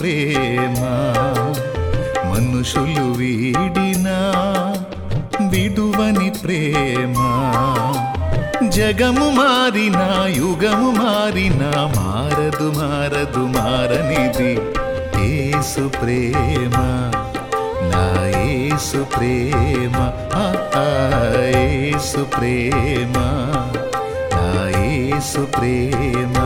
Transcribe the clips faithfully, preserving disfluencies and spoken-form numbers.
ప్రేమ మనుషులు వీడినా విడువని ప్రేమ జగము మారినా యుగము మారినా మారదు మారదు మారనిది యేసు ప్రేమ నా యేసు ప్రేమ యేసు ప్రేమ నా యేసు ప్రేమ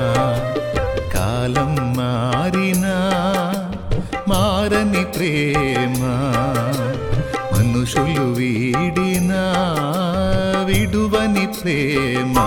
కాలం మారినా మారని ప్రేమ మనుషులు వీడినా విడువని ప్రేమ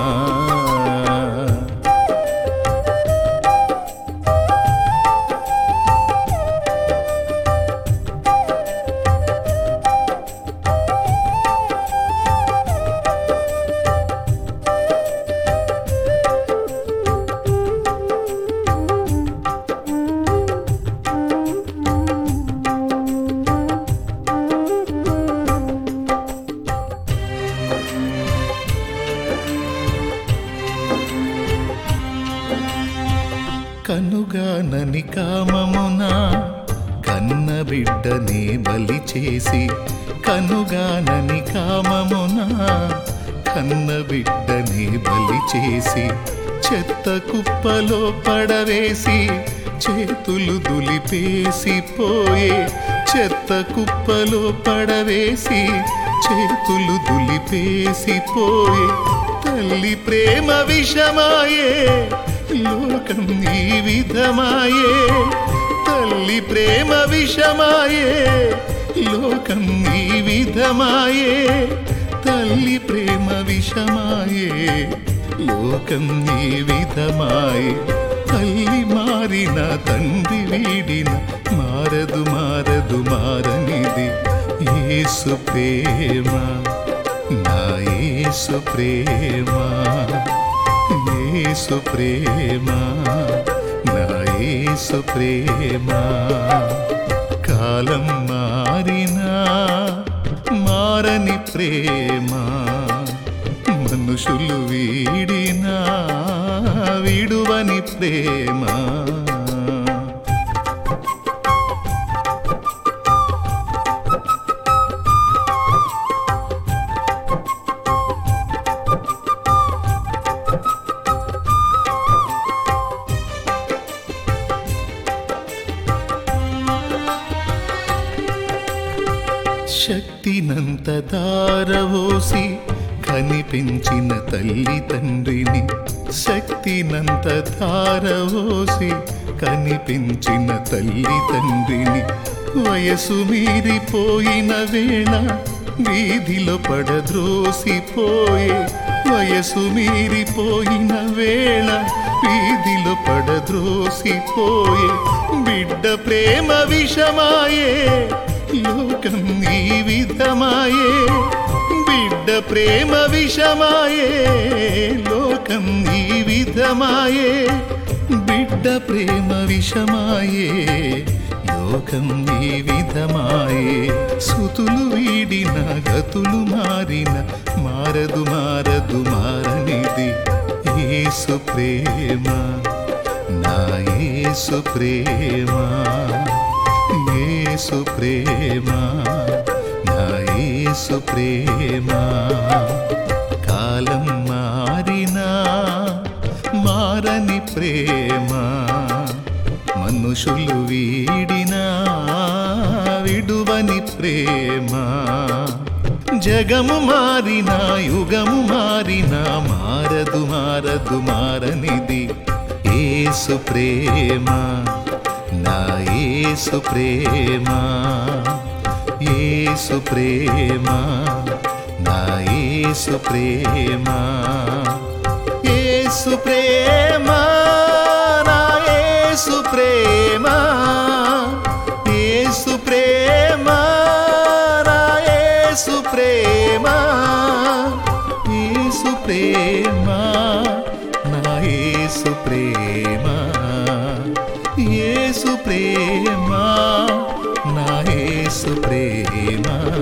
కనుగానని కామమున కన్న బిడ్డనే బలి చేసి కనుగానని కామమున కన్న బిడ్డనే బలి చేసి చెత్త కుప్పలో పడవేసి చేతులు దులిపేసి పోయే చెత్త కుప్పలో పడవేసి చేతులు దులిపేసి పోయే తల్లి ప్రేమ విషమాయే లోకం ఈ విధమాయే తల్లి ప్రేమ విషమాయే లోకం ఈ విధమాయే తల్లి ప్రేమ విషమాయే లోకం ఈ విధమాయే తల్లి మారిన తండ్రి వీడిన మారదు మారదు మారనిది యేసు ప్రేమ నా యేసు ప్రేమ యేసు ప్రేమ నా యేసు ప్రేమ కాలం మారినా మారని ప్రేమ మనుషులు వీడినా విడువని ప్రేమ శక్తినంత ధారవోసి కనిపించిన తల్లి తండ్రిని శక్తినంత ధారవోసి కనిపించిన తల్లి తండ్రిని వయసు మీరిపోయిన వేళ వీధిలో పడద్రోసిపోయే వయసు మీరిపోయిన వేళ వీధిలో పడద్రోసిపోయే బిడ్డ ప్రేమ విషమాయే లోకం ఈ విధమాయే బిడ్డ ప్రేమ విషమాయే లోకం ఈ విధమాయే బిడ్డ ప్రేమ విషమాయే లోకం ఈ విధమాయే సుతులు వీడిన గతులు మారిన మారదు మారదు మారనిది యేసు ప్రేమ నా యేసు ప్రేమ యేసు ప్రేమ నా యేసు ప్రేమ కాలం మారినా మారని ప్రేమ మనుషులు వీడినా విడువని ప్రేమ జగము మారినా యుగము మారినా మారదు మారదు మారనిది యేసు ప్రేమ నా యేసు ప్రేమ యేసు ప్రేమ నా యేసు ప్రేమ యేసు ప్రేమ నా యేసు ప్రేమ యేసు ప్రేమ నా యేసు ప్రేమ యేసు ప్రేమ నా యేసు ప్రేమ యేసు ప్రేమ నా యేసు ప్రేమ